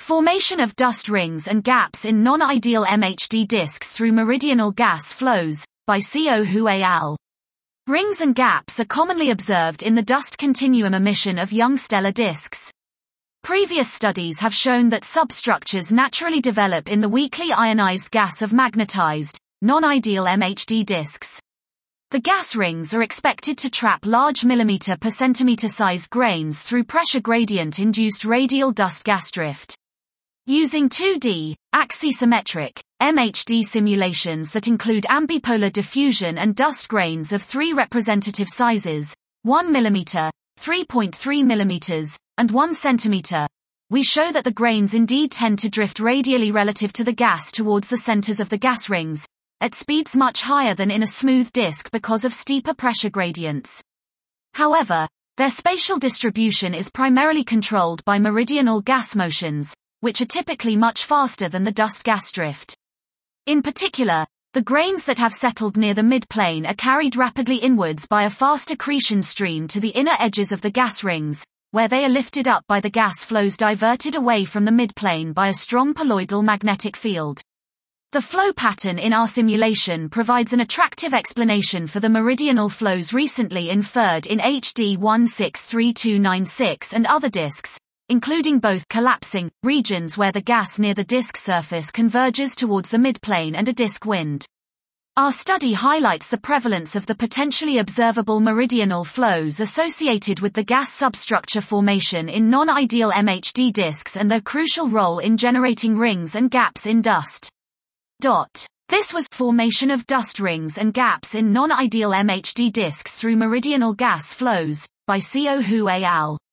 Formation of dust rings and gaps in non-ideal MHD disks through meridional gas flows, by Co. Hu et al. Rings and gaps are commonly observed in the dust continuum emission of young stellar disks. Previous studies have shown that substructures naturally develop in the weakly ionized gas of magnetized, non-ideal MHD disks. The gas rings are expected to trap large millimeter per centimeter size grains through pressure gradient-induced radial dust gas drift. Using 2D, axisymmetric, MHD simulations that include ambipolar diffusion and dust grains of 3 representative sizes, 1 mm, 3.3 mm, and 1 cm, we show that the grains indeed tend to drift radially relative to the gas towards the centers of the gas rings, at speeds much higher than in a smooth disk because of steeper pressure gradients. However, their spatial distribution is primarily controlled by meridional gas motions, which are typically much faster than the dust gas drift. In particular, the grains that have settled near the midplane are carried rapidly inwards by a fast accretion stream to the inner edges of the gas rings, where they are lifted up by the gas flows diverted away from the midplane by a strong poloidal magnetic field. The flow pattern in our simulation provides an attractive explanation for the meridional flows recently inferred in HD 163296 and other disks, including both collapsing regions where the gas near the disk surface converges towards the midplane and a disk wind. Our study highlights the prevalence of the potentially observable meridional flows associated with the gas substructure formation in non-ideal MHD disks and their crucial role in generating rings and gaps in dust. This was Formation of Dust Rings and Gaps in Non-Ideal MHD Disks Through Meridional Gas Flows, by Co. Hu et al.